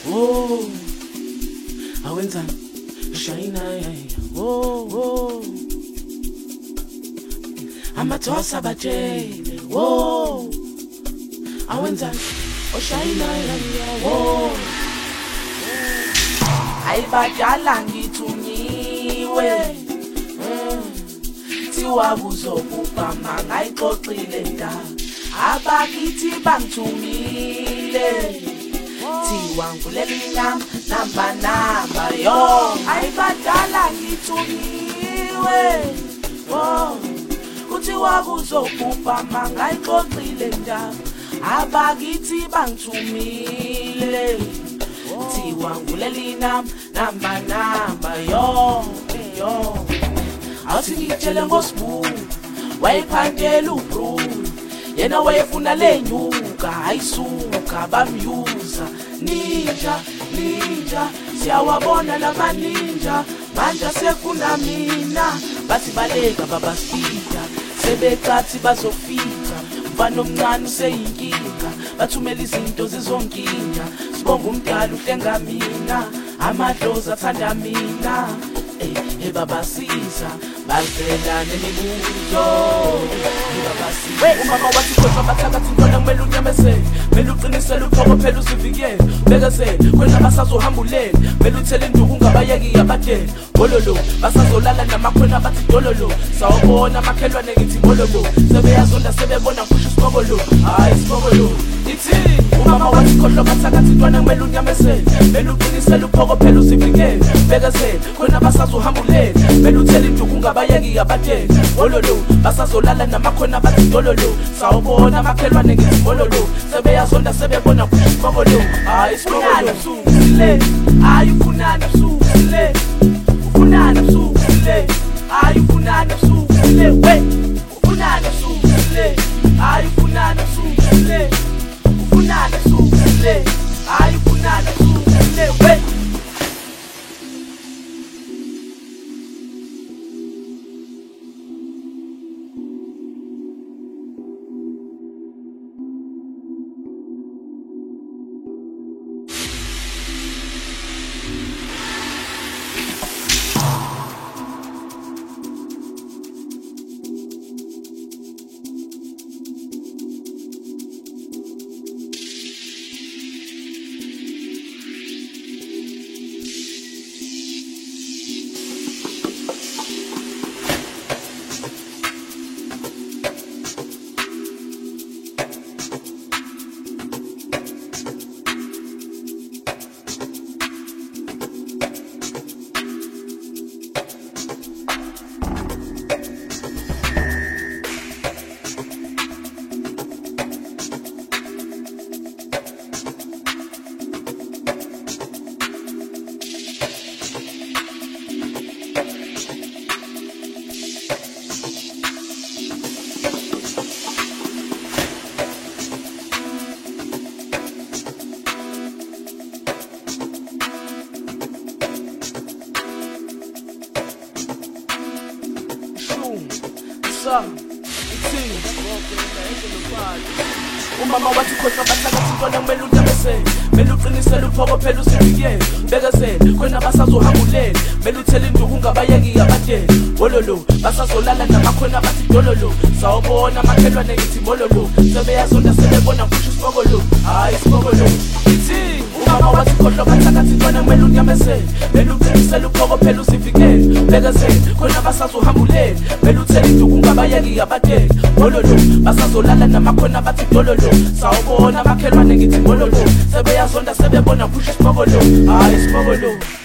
Oh, awenzani shayina oh amathosa bajele oh awenzani oshayina oh ayibadala ngithunyiwe thiwa kuzokubhama ngayixoxile ndaba abakithi bangithumile thiwa ngulelinyama namba yo ayibadala ngithunyiwe oh kuthiwa kuzokubhama ngayixoxile ndaba abakithi bangithumile thiwa ngulelinyama namba yo awuthi ngitshele ngosibu wayiphandela ubru yena wayefuna lenyuka ayisuka bamyuza ninja siyawabona lama ninja manje sefuna mina bathi baleka babasifika sebecathi bazofika mfana omncane useyinkinga bathumela izinto zizonkinga sibonga umdala uhlenga mina amadlozi athanda mina babasiza bazela nemibuzo umama wathi kodwa bathakathi intwana kumele unyamezele kumele uqinisele uphokophela uzivikele bekezele kwena basazohamba ulele kumele uthele induku ungabayeki yabadele bololo basazolala namakhwena bathi dololo sawubona makhelwane ngithi bololo sebeyazonda sebebona ngisho isikokolo hayi isikokolo ithini umama wathi kodwa bathakathi intwana kumele unyamezele kumele uqinisele uphokophela uzivikele bekezele kwena basazohamba ulele kumele uthele induku ungabayeki yabadele bololo basazolala namakhwena bathi dololo sawubona makhelwane ngithi bololo sebeyazonda sebebona ngisho isikokolo hayi isikokolo usukile hayi ufunana usukile ufunana usukile hayi ufunana usukile we ufunana usukile hayi ufunana usukile ufunana usukile hayi ufunana usukile we umama wathi khohlwa bathakathi intwana kumele unyamezele kumele uqinisele uphokophela uzivikele bekezele kwena basazohamba ulele kumele uthele induku ungabayeki yabadele bololo basazolala namakhwena bathi dololo sawubona makhelwane ngithi bololo sebeyazonda sebebona ngisho isikokolo hayi isikokolo ithini umama wathi khohlwa bathakathi intwana kumele unyamezele kumele uqinisele uphokophela uzivikele bekezele kwena basazohamba ulele kumele uthele induku ungabayeki yabadele bololo basazolala namakhwena bathi dololo sawubona makhelwane ngithi bololo sebeyazonda sebebona ngisho isikokolo hayi isikokolo